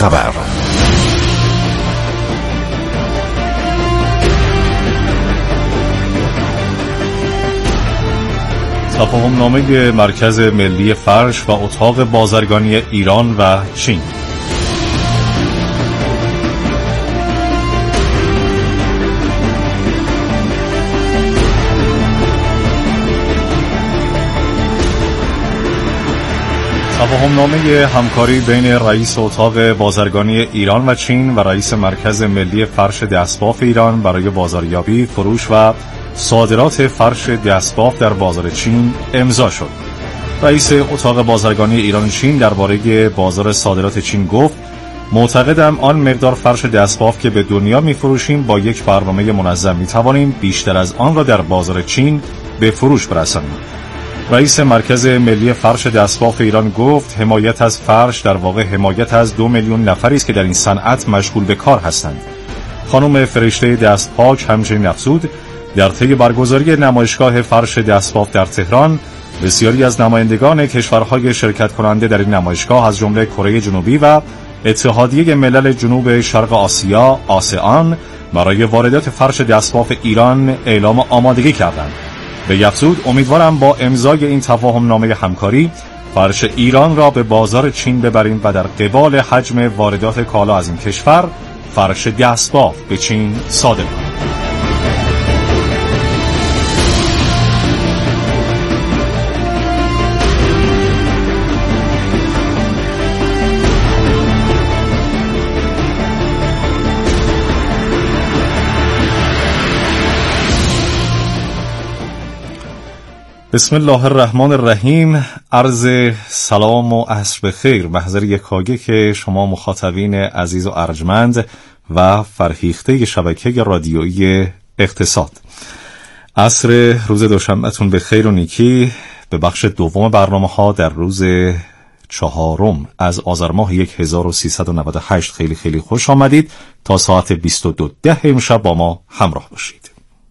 خبر. تفاهم نامه مرکز ملی فرش و اتاق بازرگانی ایران و چین. تفاهمنامه همکاری بین رئیس اتاق بازرگانی ایران و چین و رئیس مرکز ملی فرش دستباف ایران برای بازاریابی، فروش و صادرات فرش دستباف در بازار چین امضا شد. رئیس اتاق بازرگانی ایران و چین درباره بازار صادرات چین گفت: معتقدم آن مقدار فرش دستباف که به دنیا می‌فروشیم با یک برنامه منظم می‌توانیم بیشتر از آن را در بازار چین به فروش برسانیم. رئیس مرکز ملی فرش دستباف ایران گفت: حمایت از فرش در واقع حمایت از 2 میلیون نفری است که در این صنعت مشغول به کار هستند. خانم فرشته دستپاک همچنین افزود: در طی برگزاری نمایشگاه فرش دستباف در تهران، بسیاری از نمایندگان کشورهای شرکت کننده در این نمایشگاه از جمله کره جنوبی و اتحادیه ملل جنوب شرق آسیا آسیان برای واردات فرش دستباف ایران اعلام آمادگی کردند. به افزود: امیدوارم با امضای این تفاهم نامه همکاری فرش ایران را به بازار چین ببریم و در قبال حجم واردات کالا از این کشور فرش دستباف به چین صادر کنیم. بسم الله الرحمن الرحیم. عرض سلام و عصر بخیر محضر یکایک که شما مخاطبین عزیز و ارجمند و فرهیخته شبکه رادیویی اقتصاد. عصر روز دوشنبهتون به خیر و نیکی. به بخش دوم برنامه ها در روز 4 از آذر ماه 1398 خیلی خیلی خوش آمدید. تا ساعت 22:10 امشب با ما همراه باشید.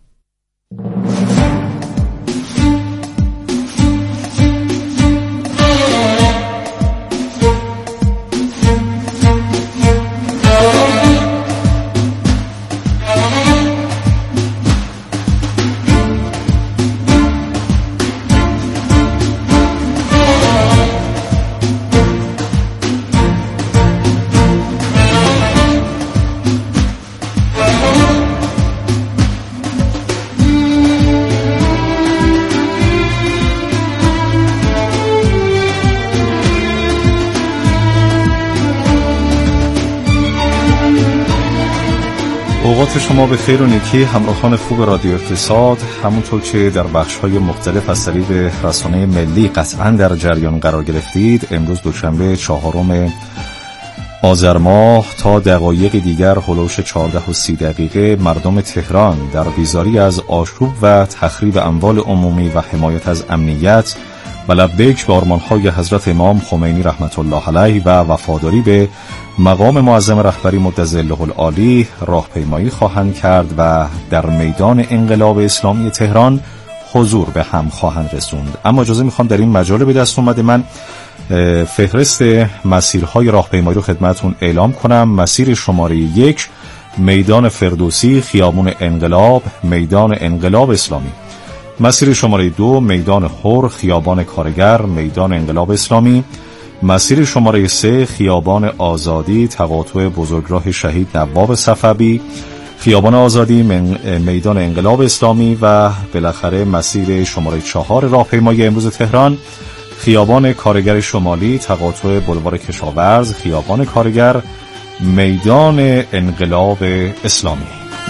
اوقات شما به خیر و نیکی همراهان خوب رادیو اقتصاد. همونطور که در بخش‌های مختلف از طریق رسانه ملی قطعاً در جریان قرار گرفتید، امروز دوشنبه 4 آذر ماه تا دقایق دیگر هلوش 14:30 مردم تهران در بیزاری از آشوب و تخریب اموال عمومی و حمایت از امنیت و لبیک به آرمان‌های حضرت امام خمینی رحمت الله علیه و وفاداری به مقام معظم رهبری مدظله العالی راهپیمایی خواهند کرد و در میدان انقلاب اسلامی تهران حضور به هم خواهند رسوند. اما اجازه میخوام در این مجال به دست اومده من فهرست مسیرهای راهپیمایی رو خدمتون اعلام کنم. مسیر شماره 1 میدان فردوسی خیابان انقلاب میدان انقلاب اسلامی. مسیر شماره 2 میدان حر خیابان کارگر میدان انقلاب اسلامی. مسیر شماره 3 خیابان آزادی تقاطع بزرگراه شهید نواب صفوی خیابان آزادی میدان انقلاب اسلامی و بالاخره مسیر شماره 4 راهپیمایی امروز تهران خیابان کارگر شمالی تقاطع بلوار کشاورز خیابان کارگر میدان انقلاب اسلامی.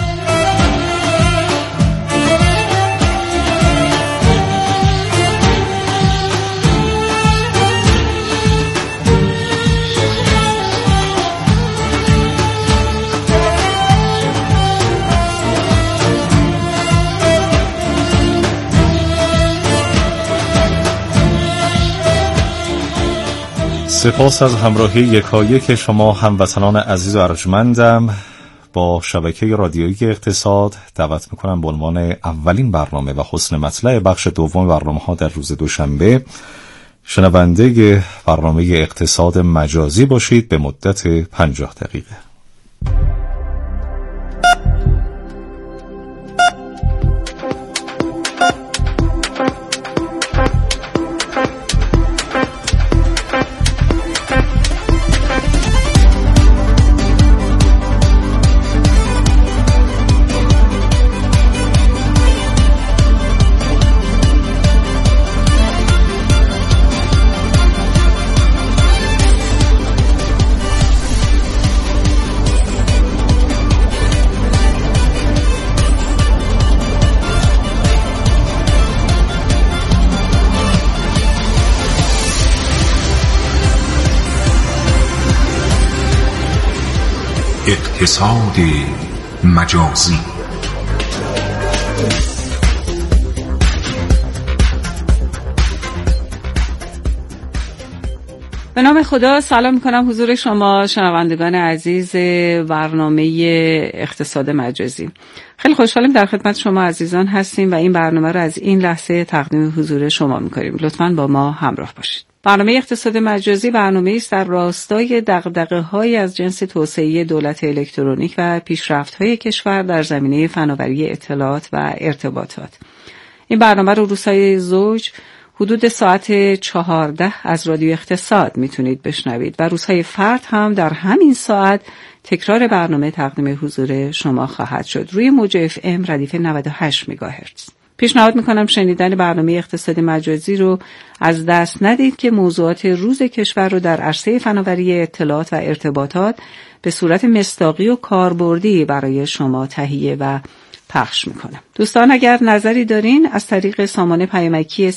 سپاس از همراهی یکایک شما هموطنان عزیز و ارجمندم. با شبکه رادیویی اقتصاد دعوت میکنم به عنوان اولین برنامه و حسن مطلع بخش دوم برنامه ها در روز دوشنبه شنونده برنامه اقتصاد مجازی باشید به مدت 50 دقیقه. اقتصاد مجازی. به نام خدا سلام میکنم حضور شما شنوندگان عزیز برنامه اقتصاد مجازی. خیلی خوشحالیم در خدمت شما عزیزان هستیم و این برنامه رو از این لحظه تقدیم حضور شما میکنیم. لطفاً با ما همراه باشید. برنامه اقتصاد مجازی برنامه‌ای است در راستای دغدغه‌های از جنس توسعه دولت الکترونیک و پیشرفت‌های کشور در زمینه فناوری اطلاعات و ارتباطات. این برنامه رو روزهای زوج حدود ساعت 14 از رادیو اقتصاد میتونید بشنوید و روزهای فرد هم در همین ساعت تکرار برنامه تقدیم حضور شما خواهد شد روی موج FM ردیف 98 مگاهرتز. پیشنهاد میکنم شنیدن برنامه اقتصاد مجازی رو از دست ندید که موضوعات روز کشور رو در عرصه فناوری اطلاعات و ارتباطات به صورت مصداقی و کاربردی برای شما تهیه و پخش میکنم. دوستان اگر نظری دارین از طریق سامانه پیامکی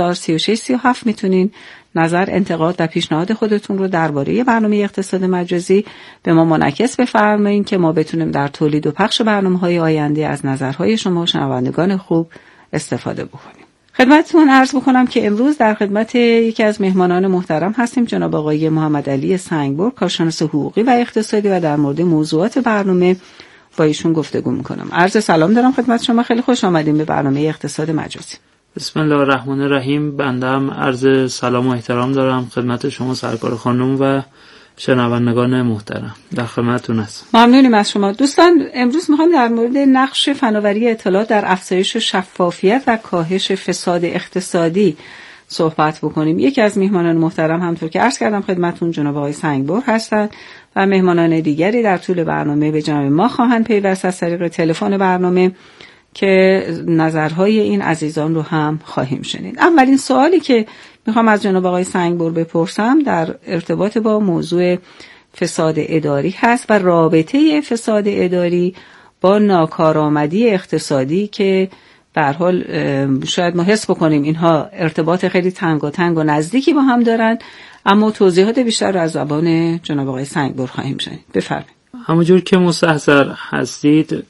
303637 میتونین نظر، انتقاد و پیشنهاد خودتون رو درباره برنامه اقتصاد مجازی به ما منعکس بفرمایید که ما بتونیم در تولید و پخش برنامه‌های آینده از نظرهای شما شنوندگان خوب استفاده بکنیم. خدمتتون عرض بکنم که امروز در خدمت یکی از مهمانان محترم هستیم، جناب آقای محمد علی سنگبرگ، کارشناس حقوقی و اقتصادی، و در مورد موضوعات برنامه با ایشون گفتگو میکنم. عرض سلام دارم خدمت شما، خیلی خوش آمدیم به برنامه اقتصاد مجازی. بسم الله الرحمن الرحیم. بنده هم عرض سلام و احترام دارم خدمت شما سرکار خانم و شنوندگان محترم. در خدمتتون هستم. ممنونیم از شما. دوستان امروز میخوام در مورد نقش فناوری اطلاعات در افزایش شفافیت و کاهش فساد اقتصادی صحبت بکنیم. یکی از مهمانان محترم همونطور که عرض کردم خدمتتون جناب آقای سنگبرگ هستند و مهمانان دیگری در طول برنامه به جمع ما خواهند پیوست از طریق تلفن برنامه که نظرهای این عزیزان رو هم خواهیم شنید. اولین سوالی که میخوام از جناب آقای سنگبرگ بپرسم در ارتباط با موضوع فساد اداری هست و رابطه فساد اداری با ناکارآمدی اقتصادی که به هر حال شاید ما حس بکنیم اینها ارتباط خیلی تنگاتنگ و نزدیکی با هم دارن، اما توضیحات بیشتر رو از زبان جناب آقای سنگبرگ خواهیم شنید. بفرمایید. همونجور که مستحضر هستید،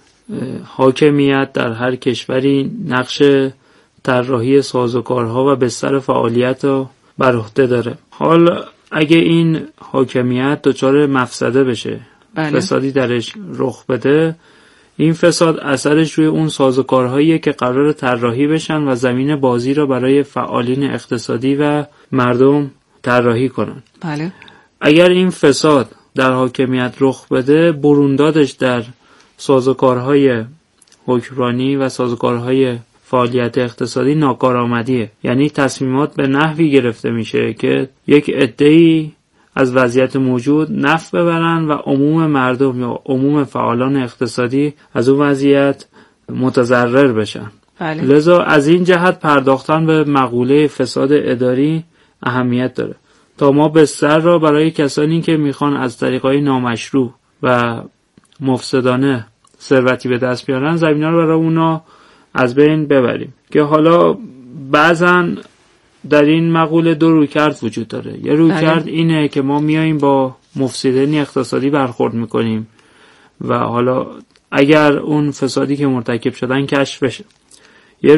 حاکمیت در هر کشوری نقش طراحی سازوکارها و بستر فعالیت رو بر عهده داره. حال اگه این حاکمیت دچار مفسده بشه، فسادی درش رخ بده، این فساد اثرش روی اون سازوکارهاییه که قرار طراحی بشن و زمین بازی رو برای فعالین اقتصادی و مردم طراحی کنن. بله. اگر این فساد در حاکمیت رخ بده، بروندادش در سازوکارهای حکمرانی و سازوکارهای فعالیت اقتصادی ناکارآمدیه. یعنی تصمیمات به نحوی گرفته میشه که یک عده‌ای از وضعیت موجود نفع ببرن و عموم مردم یا عموم فعالان اقتصادی از اون وضعیت متضرر بشن. بله. لذا از این جهت پرداختن به مقوله فساد اداری اهمیت داره تا ما بستر را برای کسانی که میخوان از طریقهای نامشروع و مفسدانه ثروتی به دست بیارن زمینه رو برای اونا از بین ببریم. که حالا بعضن در این مقوله دو رویکرد وجود داره. یه رویکرد اینه که ما میاییم با مفسدین اقتصادی برخورد میکنیم و حالا اگر اون فسادی که مرتکب شدن کشف بشه. یه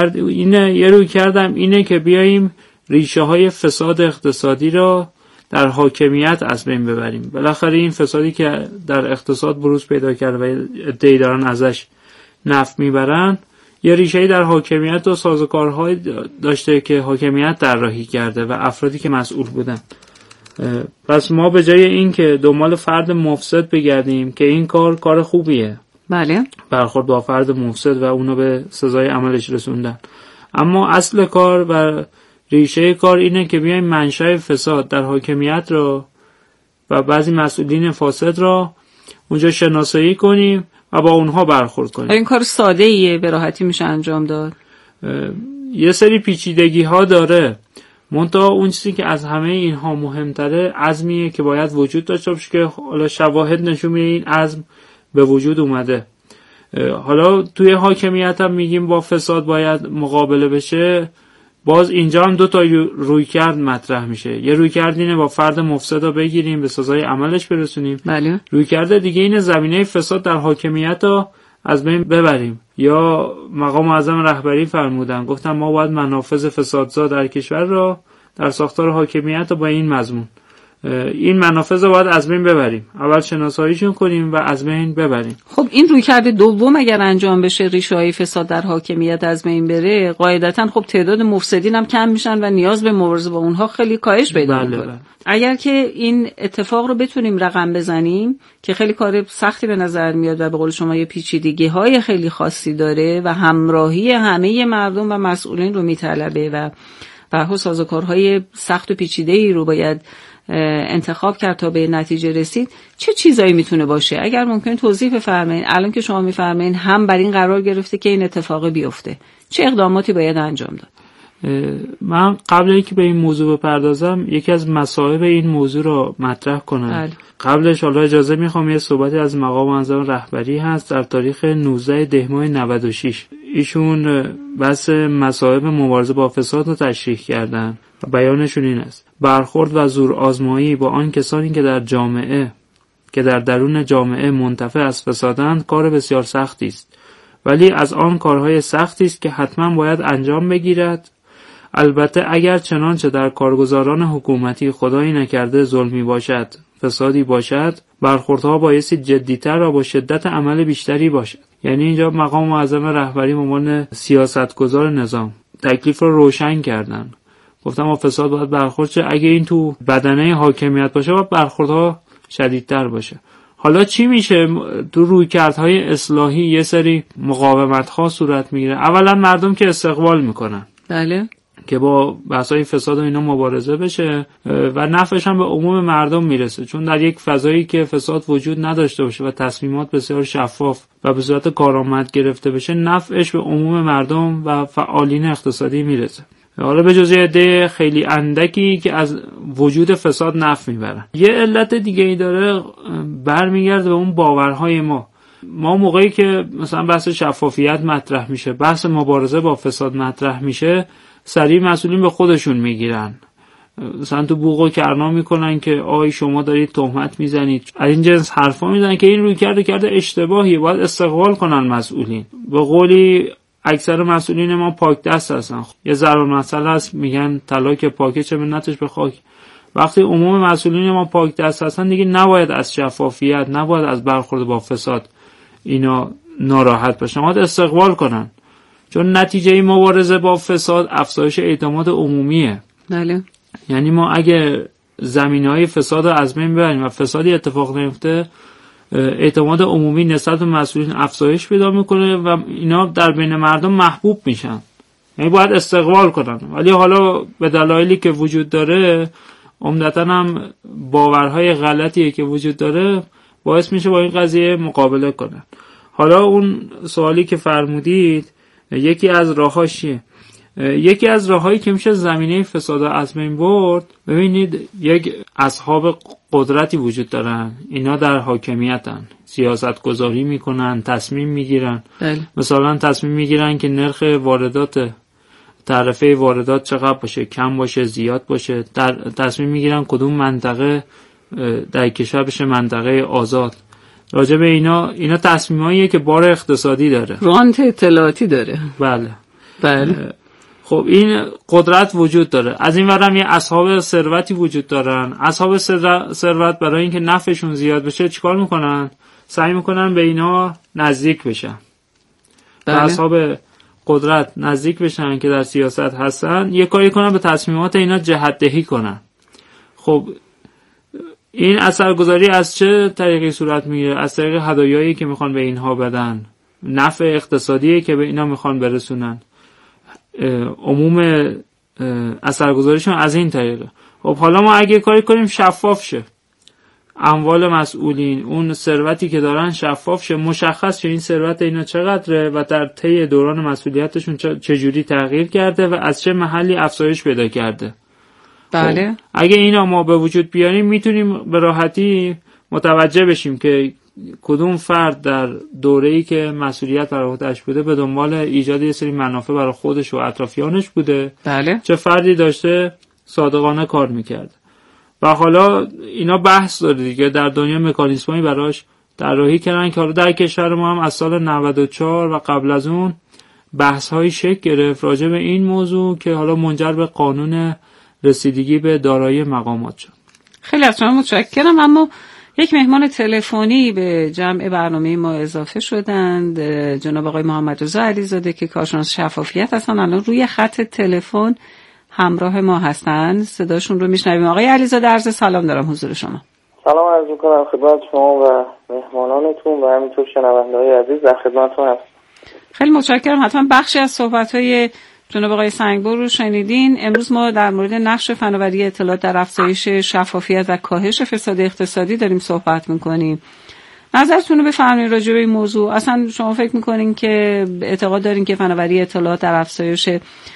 رویکرد هم اینه که بیاییم ریشه های فساد اقتصادی را در حاکمیت از بین ببریم. بالاخره این فسادی که در اقتصاد بروز پیدا کرده و عده‌ای دارن ازش نفع میبرن، یه ریشه‌ای در حاکمیت و سازوکارهای داشته که حاکمیت طراحی کرده و افرادی که مسئول بودن. پس ما به جای این که دنبال فرد مفسد بگردیم که این کار خوبیه، بله، برخورد با فرد مفسد و اونو به سزای عملش رسوندن، اما اصل کار و ریشه کار اینه که بیایم منشأ فساد در حاکمیت رو و بعضی مسئولین فاسد رو اونجا شناسایی کنیم و با اونها برخورد کنیم. این کار ساده ایه، به راحتی میشه انجام داد. یه سری پیچیدگی ها داره، منتها اون چیزی که از همه اینها مهمتره عزمیه که باید وجود داشته باشه که حالا شواهد نشون میده این عزم به وجود اومده. حالا توی حاکمیت هم میگیم با فساد باید مقابله بشه، باز اینجا هم دو تا رویکرد مطرح میشه. یه رویکرد اینه با فرد مفسد رو بگیریم به سزای عملش برسونیم، بله. رویکرد دیگه اینه زمینه فساد در حاکمیت رو از بین ببریم. یا مقام معظم رهبری فرمودن، گفتن ما باید منافذ فسادزا در کشور رو در ساختار حاکمیت رو با این مضمون، این منافذ رو باید از بین ببریم، اول شناساییشون کنیم و از بین ببریم. خب این رویکرد دوم اگر انجام بشه، ریشه‌های فساد در حاکمیت از بین بره، قاعدتاً خب تعداد مفسدین هم کم میشن و نیاز به مبارزه با اونها خیلی کاهش پیدا میکنه. اگر که این اتفاق رو بتونیم رقم بزنیم که خیلی کار سختی به نظر میاد و به قول شما یه پیچیدگی‌های خیلی خاصی داره و همراهی همه مردم و مسئولین رو میطلبه و به سازوکارهای سخت و پیچیده‌ای رو باید انتخاب کرد تا به نتیجه رسید، چه چیزایی میتونه باشه؟ اگر ممکن توضیح بفرمایید. الان که شما میفرمایید هم بر این قرار گرفته که این اتفاق بیفته، چه اقداماتی باید انجام داد؟ من قبل اینکه به این موضوع بپردازم یکی از مصائب این موضوع رو مطرح کنم. قبلش حالا اجازه میخوام یه صحبتی از مقام معظم رهبری هست در تاریخ 19 دهماه 96. ایشون بحث مصائب مبارزه با فساد رو تشریح کردن و بیانشون این است: برخورد و زور آزمایی با آن کسانی که در درون جامعه منتفع از فسادند کار بسیار سختی است، ولی از آن کارهای سختی است که حتما باید انجام بگیرد. البته اگر چنانچه در کارگزاران حکومتی خدایی نکرده ظلمی باشد، فسادی باشد، برخوردها بایستی جدیتر و با شدت عمل بیشتری باشد. یعنی اینجا مقام معظم رهبری به عنوان سیاستگزار نظام تکلیف رو روشن کردن، گفتم با فساد باید برخورد شه، اگه این تو بدنه حاکمیت باشه باید برخوردها شدیدتر باشه. حالا چی میشه؟ تو رویکردهای اصلاحی یه سری مقاومت‌ها صورت میگیره. اولا مردم که استقبال میکنن، بله، که با بحث‌های فساد و اینا مبارزه بشه و نفعش هم به عموم مردم میرسه، چون در یک فضایی که فساد وجود نداشته باشه و تصمیمات بسیار شفاف و به صورت کارآمد گرفته بشه، نفعش به عموم مردم و فعالین اقتصادی میرسه. حالا به جز یه عده خیلی اندکی که از وجود فساد نفع میبرن. یه علت دیگه ای داره، برمیگرده به اون باورهای ما موقعی که مثلا بحث شفافیت مطرح میشه، بحث مبارزه با فساد مطرح میشه، سریع مسئولین به خودشون میگیرن، مثلا تو بوق و کرنا میکنن که آی شما دارید تهمت میزنید، از این جنس حرفا میزنن که این روی کرده اشتباهی، باید استقبال کنن مسئولین. به قولی اکثر مسئولین ما پاک دست هستن. یه ضرب المثل هست، میگن طلا که پاکه چه منتش به خاک. وقتی عموم مسئولین ما پاک دست هستن دیگه نباید از شفافیت، نباید از برخورد با فساد اینا ناراحت باشن، باید استقبال کنن، چون نتیجه مبارزه با فساد افزایش اعتماد عمومیه. بله. یعنی ما اگه زمینه‌های فساد رو از بین ببریم و فسادی اتفاق نیفته، اعتماد عمومی نسبت به مسئولین افزایش پیدا میکنه و اینا در بین مردم محبوب میشن. یعنی باید استقبال کنن. ولی حالا به دلایلی که وجود داره، عمدتاً هم باورهای غلطیه که وجود داره، باعث میشه با این قضیه مقابله کنن. حالا اون سوالی که فرمودید، یکی از راهاش چیه؟ یکی از راهایی که میشه زمینه فساد از بین برد، ببینید یک اصحاب قدرتی وجود دارن، اینا در حاکمیتن، سیاست گذاری میکنن، تصمیم میگیرن. مثلا تصمیم میگیرن که نرخ واردات، تعرفه واردات چقدر باشه، کم باشه، زیاد باشه. تصمیم میگیرن کدوم منطقه در کشور بشه منطقه آزاد. راجع به اینا تصمیماییه که بار اقتصادی داره، رانت اطلاعاتی داره. بله. خب این قدرت وجود داره. از این ورم یه اصحاب ثروتی وجود دارن. اصحاب ثروت برای اینکه نفعشون زیاد بشه چیکار میکنن؟ سعی میکنن به اینا نزدیک بشن. و اصحاب قدرت نزدیک بشن که در سیاست هستن یه کاری کنن به تصمیمات اینا جهت دهی کنن. خب این اثرگذاری از چه طریقی صورت میگیره؟ از طریق هدایایی که میخوان به اینها بدن، نفع اقتصادی که به اینا میخوان برسونن، عموم اثرگذاریشون از این طریقه. خب حالا ما اگه کاری کنیم شفاف شه، اموال مسئولین، اون ثروتی که دارن شفاف شه، مشخص شه این ثروت اینا چقدره و در طی دوران مسئولیتشون چجوری تغییر کرده و از چه محلی افزایش پیدا کرده. بله. خب اگه اینا ما به وجود بیاریم میتونیم به راحتی متوجه بشیم که کدوم فرد در دوره‌ای که مسئولیت بر عهده‌اش بوده به دنبال ایجاد یه سری منافع برای خودش و اطرافیانش بوده. بله. چه فردی داشته صادقانه کار میکرد. و حالا اینا بحث داره دیگه، در دنیا مکانیزمایی براش طراحی کردن که حالا در کشور ما هم از سال 94 و قبل از اون بحث‌های شکل گرفت راجع به این موضوع که حالا منجر به قانون رسیدگی به دارایی مقامات شد. خیلی از شما متشکرم. اما یک مهمان تلفنی به جمع برنامه ما اضافه شدند، جناب آقای محمد رضا علیزاده که کارشناس شفافیت هستن، الان روی خط تلفن همراه ما هستند. صداشون رو میشنویم. آقای علیزاده عرض سلام دارم حضور شما. سلام عرض می‌کنم خدمت شما و مهمانانتون و همینطور شنونده‌های عزیز در خدمتتون هستم. خیلی متشکرم. حتما بخشی از صحبت‌های جناب آقای سنگبر رو شنیدین. امروز ما در مورد نقش فناوری اطلاعات در افزایش شفافیت و کاهش فساد اقتصادی داریم صحبت می‌کنیم. نظرتون رو بفرمایید راجع به این موضوع. اصلا شما فکر می‌کنین که اعتقاد دارین که فناوری اطلاعات در افزایش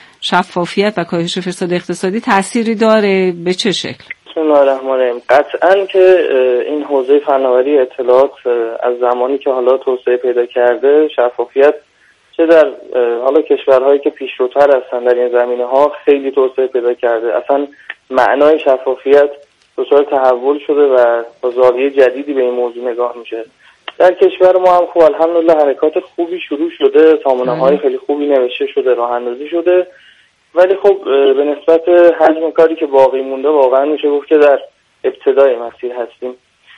شفافیت و کاهش فساد اقتصادی تأثیری داره؟ به چه شکل؟ بسم الله الرحمن الرحیم. قطعاً که این حوزه فناوری اطلاعات از زمانی که حالا توسعه پیدا کرده، شفافیت چه در حالا کشورهایی که پیشروتر هستن در این زمینه‌ها خیلی توسعه پیدا کرده. اصلا معنای شفافیت دچار تحول شده و با زاویه جدیدی به این موضوع نگاه میشه. در کشور ما هم خوب الحمدلله حرکات خوبی شروع شده، سامانه‌های خیلی خوبی نوشته شده، راه‌اندازی شده، ولی خب به نسبت حجم کاری که باقی مونده واقعا میشه گفت که در ابتدای مسیر هستیم.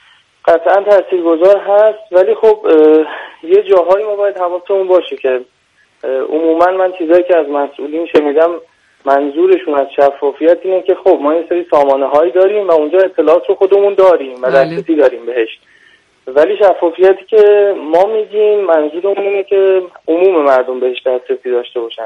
قطعا تاثیرگذار هست، ولی خب یه جاهایی ما باید حواسمون باشه که عموما من چیزایی که از مسئولین شنیدم منظورشون از شفافیت اینه که خب ما یه سری سامانه‌هایی داریم و اونجا اطلاعات رو خودمون داریم و دسترسی داریم بهش، ولی شفافیتی که ما میگیم منظورمون اینه که عموم مردم بهش دسترسی داشته باشن.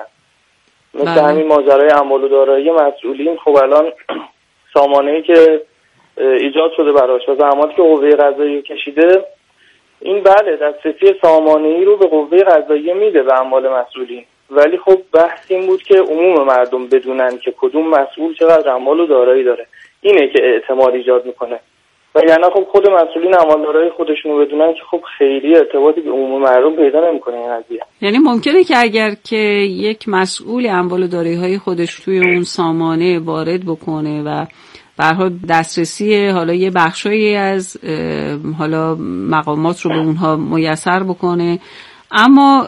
مثل همین ماجرای اموال و دارایی مسئولین، خب الان سامانه‌ای که ایجاد شده براش و زحماتی که قوه قضاییه کشیده، این بله دسترسی سامانه‌ای رو به قوه قضاییه میده به اموال مسئولین، ولی خب بحث این بود که عموم مردم بدونن که کدوم مسئول چقدر اموال و دارایی داره. اینه که اعتماد ایجاد میکنه. و یعنی خب خود مسئولین اموال دارایی خودشون رو بدونن که خب خیلی ارتباطی به عموم مردم پیدا نمیکنه این قضیه. یعنی ممکنه که اگر که یک مسئول اموال و دارایی‌های خودش توی اون سامانه وارد بکنه و به هر حال دسترسی حالا یه بخشایی از حالا مقامات رو به اونها میسر بکنه، اما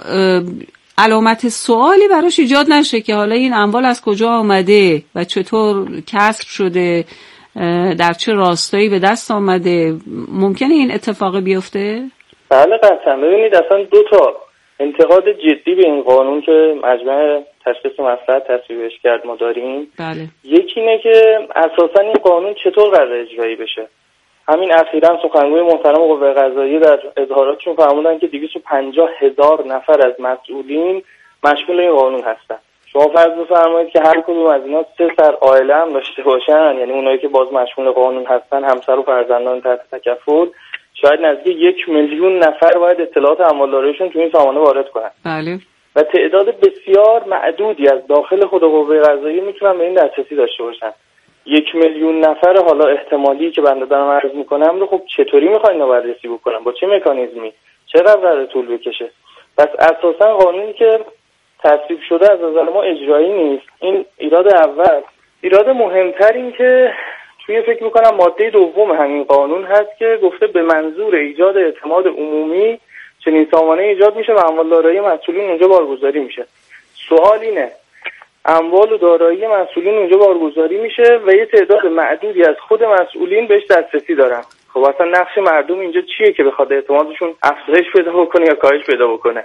علامت سوالی براش ایجاد نشه که حالا این اموال از کجا آمده و چطور کسب شده، در چه راستایی به دست آمده. ممکنه این اتفاق بیفته؟ بله قطعا. ببینید اصلا دو تا انتقاد جدی به این قانون که مجمع تشخیص مصلحت تصویبش کرد ما داریم. بله. یکی اینه که اساسا این قانون چطور قرار اجرایی بشه. همین اخیراً سخنگوی محترم قوه قضاییه در اظهاراتشون فرمودن که 250,000 نفر از مسئولین مشمول این قانون هستن. شما فرض بفرمایید که هر کدوم از اینا 3 سر عائله هم داشته باشن، یعنی اونایی که باز مشمول قانون هستن، همسر و فرزندان تحت تکفل، شاید نزدیک 1,000,000 نفر باید اطلاعات اموال داراییشون تو این سامانه وارد کنن. بله. و تعداد بسیار معدودی از داخل خود قوه قضاییه میتونن به این دسترسی داشته باشن. 1,000,000 نفر حالا احتمالی که بنده دارم عرض میکنم رو خب چطوری میخواین بررسی بکنن؟ با چه مکانیزمی؟ چقدر قراره طول بکشه؟ پس اساسا قانونی که تصویب شده از نظر ما اجرایی نیست. این ایراد اول. ایراد مهمتر این که توی فکر میکنم ماده دوم همین قانون هست که گفته به منظور ایجاد اعتماد عمومی چنین سامانه ایجاد میشه و اموال دارایی مسئولین اونجا بارگذاری میشه. سوال اینه اموال و دارایی مسئولین اونجا بارگذاری میشه و یه تعداد معدودی از خود مسئولین بهش دسترسی دارن. خب اصلا نقش مردم اینجا چیه که بخواد اعتمادشون افزایش پیدا بکنه یا کاهش پیدا بکنه؟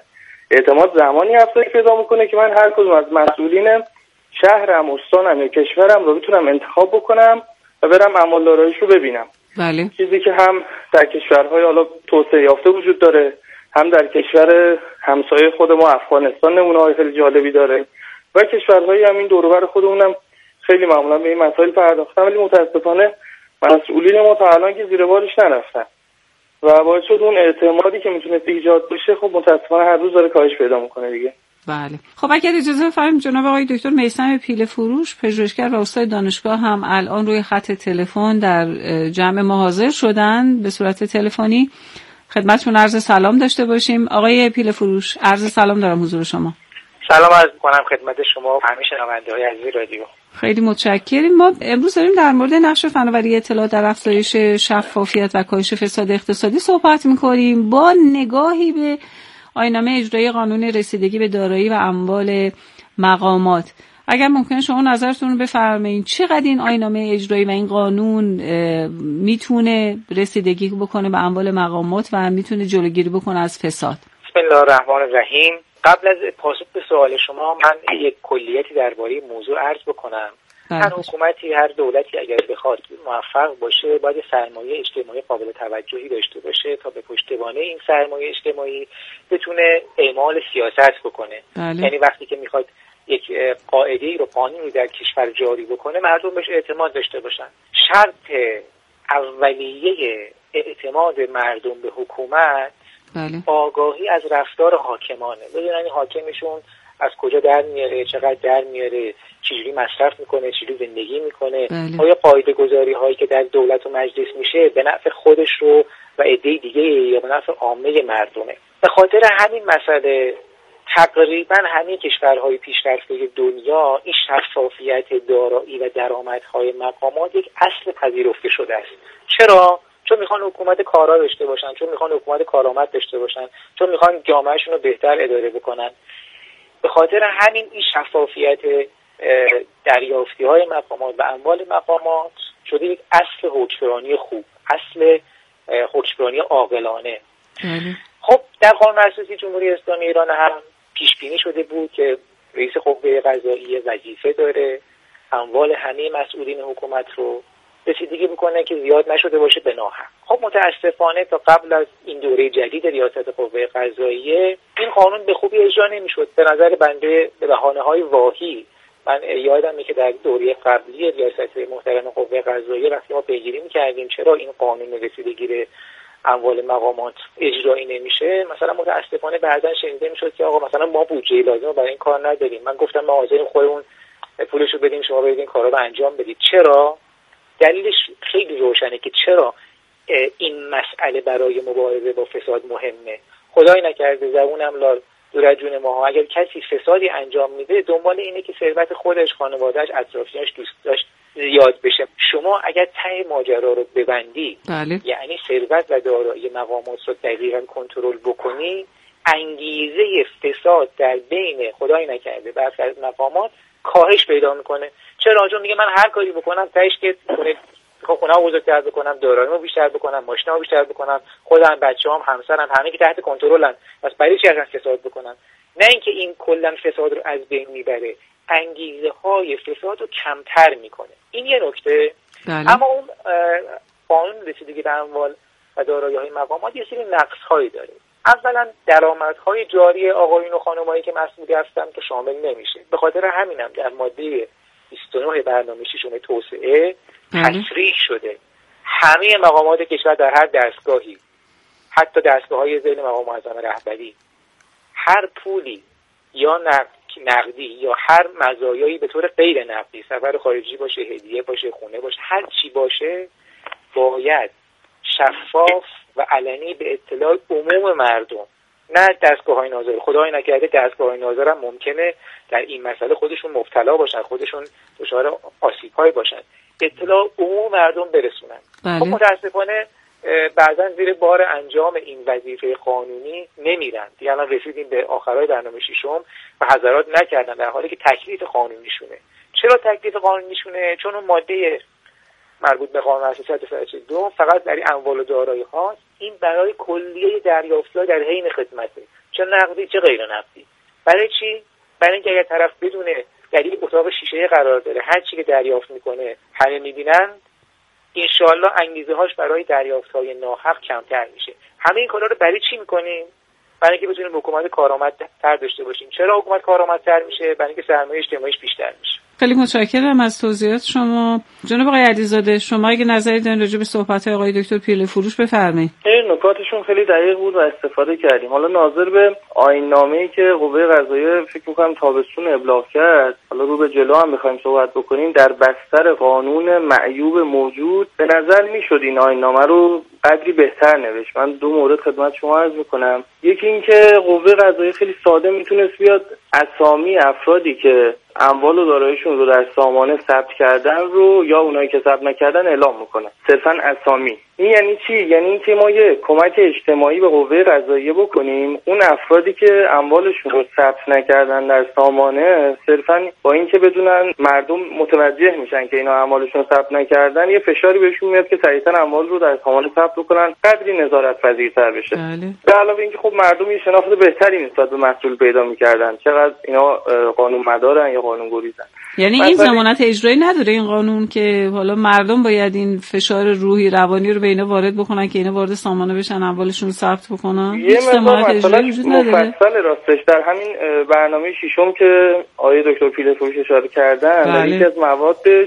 اعتماد زمانی افزایش پیدا میکنه که من هر کدوم از مسئولین شهرم، استانم یا کشورم رو بتونم انتخاب بکنم و برم اعمال داراییش رو ببینم. بله. چیزی که هم در کشورهای حالا توسعه یافته وجود داره، هم در کشور همسایه خود ما افغانستان نمونه‌های خیلی جالبی داره و کشورهای همین دور و بر خودمونم خیلی معمولا به این مسائل پرداختن، ولی متاسفانه مسئولین ما تا الان که زیر بارش نرفتن و باعث شد اون اعتمادی که میتونست ایجاد بشه خب متاسفانه هر روز داره کاهش پیدا میکنه دیگه. بله. خب اگر اجازه بفرمایید جناب آقای دکتر میثم پیله‌فروش، پژوهشگر و استاد دانشگاه هم الان روی خط تلفن در جمع ما حاضر شدن به صورت تلفنی. خدمتتون عرض سلام داشته باشیم. آقای پیله‌فروش، عرض سلام دارم حضور شما. سلام عرض می‌کنم خدمت شما و همه شنونده‌های عزیز رادیو. خیلی متشکریم. ما امروز داریم در مورد نقش فناوری اطلاعات در افزایش شفافیت و کاهش فساد اقتصادی صحبت می‌کنیم با نگاهی به آیین‌نامه اجرایی قانون رسیدگی به دارایی و اموال مقامات. اگر ممکنه شما نظرتون رو بفرمایید چقدر این آیین‌نامه اجرایی و این قانون میتونه رسیدگی بکنه به اموال مقامات و میتونه جلوگیری بکنه از فساد؟ بسم الله الرحمن الرحیم. قبل از پاسخ به سوال شما من یک کلیتی درباره موضوع عرض بکنم. هر حکومتی، هر دولتی اگر بخواد موفق باشه باید سرمایه اجتماعی قابل توجهی داشته باشه تا به پشتوانه این سرمایه اجتماعی بتونه اعمال سیاست بکنه. یعنی وقتی که میخواد یک قاعده‌ای رو، قانونی در کشور جاری بکنه، مردم بهش اعتماد داشته باشن. شرط اولیه اعتماد مردم به حکومت آگاهی از رفتار حاکمانه. بدونن این حاکمشون از کجا در میاره، چقدر در میاره، چجوری مصرف میکنه، چجوری زندگی میکنه، آیا قاعده گذاری هایی که در دولت و مجلس میشه به نفع خودش رو و عده دیگه یا به نفع عامه مردمه. به خاطر همین مسئله تقریبا همه کشورهای پیشرفته دنیا این شفافیت دارایی و درآمدهای مقامات یک اصل پذیرفته شده است. چرا؟ چون میخوان حکومت کارا داشته باشن، چون میخوان حکومت کارآمد داشته باشن، چون میخوان جامعهشون رو بهتر اداره بکنن. به خاطر همین این شفافیت دریافتی های مقامات و اموال مقامات شده یک اصل حکمرانی خوب، اصل حکمرانی عاقلانه. خب در قانون اساسی جمهوری اسلامی ایران هم پیش بینی شده بود که رئیس قوه قضاییه وظیفه داره اموال همه مسئولین حکومت رو رسیدگی بکنه که زیاد نشده باشه به ناحق. خب متاسفانه تا قبل از این دوره جدید ریاست قوه قضاییه این قانون به خوبی اجرا نمیشد. به نظر بنده به بهانه‌های واهی، من یادمه که در دوره قبلی ریاست محترم قوه قضاییه وقتی ما پیگیری می‌کردیم چرا این قانون رسیدگی به اموال مقامات اجرایی نمیشه، مثلا متاسفانه بعداً شنیده میشد که آقا مثلا ما بودجه لازم برای این کار نداریم. من گفتم ما حاضریم خودمون پولشو بدیم، شما برید این کارا رو انجام بدید. چرا؟ دلیلش خیلی روشنه که چرا این مسئله برای مبارزه با فساد مهمه. خدای نکرده زبونم لال دور جون ما، اگر کسی فسادی انجام میده دنبال اینه که ثروت خودش، خانواده‌اش، اطرافیانش، دوستاش زیاد بشه. شما اگر ته ماجرا رو ببندی، یعنی ثروت و دارایی مقامات رو دقیقاً کنترل بکنی، انگیزه فساد در بین خدای نکرده برخی از مقامات کاهش پیدا میکنه. چرا؟ چون میگه من هر کاری بکنم تهش که خونه بزرگتر بکنم، داراییمو بیشتر بکنم، ماشینمو بیشتر بکنم، خودم، بچه‌هام، همسرم، همه که تحت کنترلن، پس برای چی اصلا فساد بکنم؟ نه اینکه این کلا فساد رو از بین میبره، انگیزه های فساد رو کمتر میکنه. این یه نکته. اما اون قانون رسیدگی به اموال و دارایی‌های مقامات یه سری نقص‌هایی داره. اولا درآمدهای جاری آقایون و خانمایی که مسئول هستن که شامل نمیشه. به خاطر همینم در ماده 29 برنامه ششم توسعه تصریح شده همه مقامات کشور در هر دستگاهی، حتی دستگاه‌های ذیل مقام معظم رهبری، هر پولی یا نقدی یا هر مزایایی به طور غیر نقدی، سفر خارجی باشه، هدیه باشه، خونه باشه، هر چی باشه، باید شفاف و علنی به اطلاع عموم مردم، نه دستگاه‌های ناظر. خدای نکرده دستگاه‌های ناظر هم ممکنه در این مسئله خودشون مبتلا باشن، خودشون دچار آسیب‌های باشن، اطلاع عموم مردم برسونن. خب متاسفانه بعضا زیر بار انجام این وظیفه قانونی نمیرن. دیگه الان رسیدیم به آخرای برنامه ششم و حضرات نکردن، در حالی که تکلیف قانونیشونه. چرا تکلیف قانونیشونه؟ چون اون ماده مربوط به قانون اساسی 2 فقط برای اموال و دارایی هاست. این برای کلیه دریافت‌ها در حین خدمته. چه نقدی چه غیر نقدی. برای چی؟ برای اینکه اگر طرف بدونه در یک اتاق شیشه قرار داره، هر چی که دریافت میکنه همه میبینن، انشالله انگیزه هاش برای دریافت های ناحق کمتر میشه. همه این کارا رو برای چی میکنیم؟ برای اینکه بتونیم حکومت کارآمدتر داشته باشیم. چرا حکومت کارآمدتر میشه؟ برای اینکه سرمایه اجتماعیش بیشتر میشه. خیلی متشکرم از توضیحات شما. جناب آقای علیزاده، شما اگه نظری دارین راجع به صحبت‌های آقای دکتر پیرله‌فروش بفرمایید. نکاتشون خیلی دقیق بود و استفاده کردیم. حالا ناظر به آیین‌نامه‌ای که قوه قضاییه فکر می‌کنم تابستون ابلاغ کرد، حالا رو به جلو هم بخوایم صحبت بکنیم، در بستر قانون معیوب موجود به نظر می‌شد این آیین‌نامه رو قدری بهتر نوشت. من دو مورد خدمت شما عرض می‌کنم. یکی این که قوه قضاییه خیلی ساده میتونست بیاد اسامی افرادی که اموال و داراییشون رو در سامانه ثبت کردن رو یا اونایی که ثبت نکردن اعلام میکنه. صرفاً اسامی. این یعنی چی؟ یعنی اینکه ما یه کمک اجتماعی به قوه قضاییه بکنیم، اون افرادی که اموالشون رو ثبت نکردن در سامانه، صرفاً با اینکه بدونن مردم متوجه میشن که اینا اموالشون ثبت نکردن، یه فشاری بهشون میاد که سریعتاً اموال رو در سامانه ثبت بکنن، قدری نظارت پذیرتر بشه. به علاوه اینکه خب مردم یه شناخت بهتری نسبت به مسئول پیدا میکردن، چقدر اینا قانون مدارن یا قانون گریزن. یعنی این ضمانت اجرایی نداره این قانون که حالا مردم باید این فشار روحی روانی رو به اینا وارد بکنن که اینا وارد سامانه بشن، اموالشون رو ثبت بکنن؟ یه ضمانت اجرایی وجود نداره. مفصل راستش در همین برنامه ششم که آقای دکتر پیرله‌فروش اشاره کردن، یکی از موادش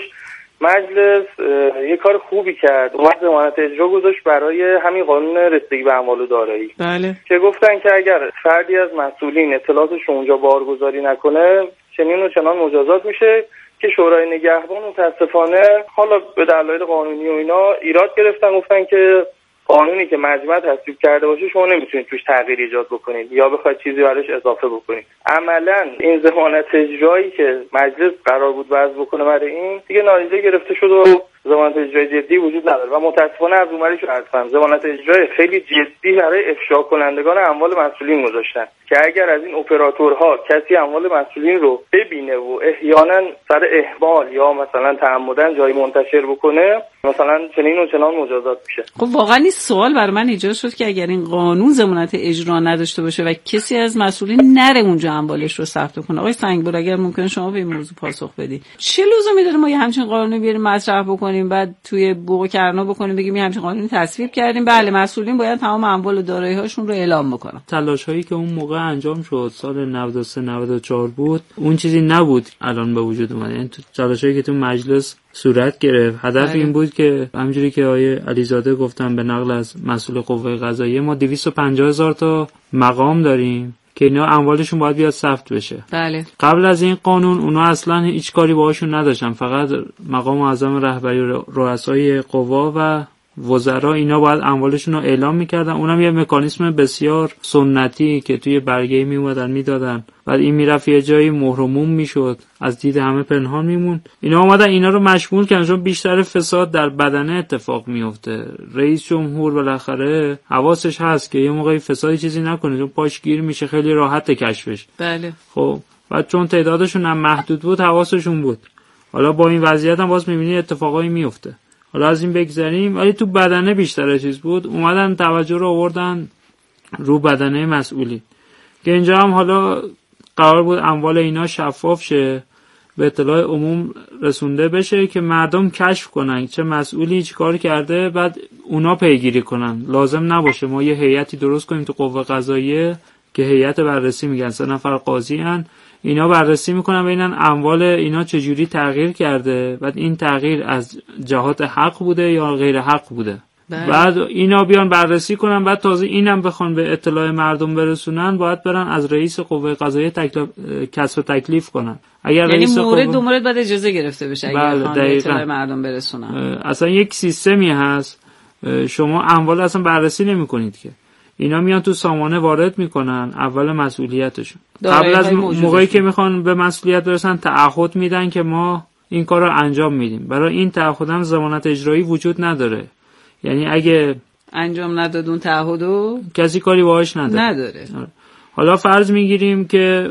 مجلس یه کار خوبی کرد، اومد ضمانت اجرا گذاشت برای همین قانون رسیدگی به اموال و دارایی. بله. که گفتن که اگر فردی از مسئولین اطلاعاتش اونجا بارگذاری نکنه، چنین و چنان مجازات میشه که شورای نگهبان متاسفانه حالا به دلایل قانونی و اینا ایراد گرفتن، گفتن که قانونی که مجمع تصویب کرده باشه شما نمیتونید توش تغییر ایجاد بکنید یا بخواید چیزی براش اضافه بکنید. عملاً این ضمانت اجرایی که مجلس قرار بود وضع بکنه برای این دیگه نادیده گرفته شد و ضمانت اجرایی جدی وجود نداره و متاسفانه از اونوریش عرض کنم ضمانت اجرایی خیلی جدی برای افشا کنندگان اموال مسئولین گذاشتن که اگر از این اپراتورها کسی اموال مسئولین رو ببینه و احیانا سر اهمال یا مثلا تعمدن جایی منتشر بکنه، مثلا چنین و چنان مجازات میشه. خب واقعا این سوال بر من ایجاد شد که اگر این قانون ضمانت اجرا نداشته باشه و کسی از مسئولین نره اونجا اموالش رو ثبت کنه، آقای سنگبر اگر ممکن شما به این موضوع پاسخ بدید، چه لزومی داره ما یه همچین قانونی بیاریم مطرح بکنیم بعد توی بوق و کرنا بکنیم بگیم یه همچین قانونی تصویب کردیم، بله مسئولین باید تمام اموال و دارایی‌هاشون رو اعلام بکنن؟ تلاش‌هایی که اون موقع انجام شد سال 93 94 بود، اون چیزی نبود الان به وجود اومد. یعنی تلاش‌هایی که تو مجلس صورت گرفت هدف این بود که همونجوری که آقای علیزاده گفتن به نقل از مسئول قوه قضاییه، ما 250,000 تا مقام داریم که اینا اموالشون باید بیاد ثبت بشه. بله. قبل از این قانون اونا اصلا هیچ کاری باهاشون نداشتن، فقط مقام اعظم رهبری رؤسای قوا و وزرا اینا باید اموالشون رو اعلام میکردن. اونم یه مکانیزم بسیار سنتی که توی برگه میومدن میدادن، بعد این میرفت یه جایی مهرموم میشد، از دید همه پنهان میمون. اینا اومدن اینا رو مشمول کردن، چون بیشتر فساد در بدنه اتفاق میفته. رئیس جمهور بالاخره حواسش هست که یه موقعی فسادی چیزی نکنه، چون پاش گیر میشه خیلی راحت کشفش. بله. خب بعد چون تعدادشون هم محدود بود حواسشون بود. حالا با این وضعیت هم باز میبینی اتفاقایی میفته. حالا از این بگذریم، ولی تو بدنه بیشتر چیز بود، اومدن توجه رو آوردن رو بدنه مسئولی که اینجا هم حالا قرار بود اموال اینا شفاف شه، به اطلاع عموم رسونده بشه که مردم کشف کنن چه مسئولی چه کار کرده، بعد اونا پیگیری کنن. لازم نباشه ما یه هیئتی درست کنیم تو قوه قضاییه که هیئت بررسی میگن 3 نفر قاضی ان، اینا بررسی میکنن ببینن اموال اینا چجوری تغییر کرده، بعد این تغییر از جهات حق بوده یا غیر حق بوده. بعد اینا بیان بررسی کنن، بعد تازه اینم بخوان به اطلاع مردم برسونن باید برن از رئیس قوه قضاییه کسب تکلیف کنن. اگر یعنی مورد دو مورد بعد اجازه گرفته بشه اگر بخوان به اطلاع مردم برسونن. اصلا یک سیستمی هست، شما اموال اصلا بررسی نمیکنید که اینا میان تو سامانه وارد میکنن اول مسئولیتشون، قبل از موقعی که میخوان به مسئولیت برسن تعهد میدن که ما این کار رو انجام میدیم. برای این تعهد هم ضمانت اجرایی وجود نداره، یعنی اگه انجام نداد اون تعهدو کسی کاری باهاش نداره. حالا فرض میگیریم که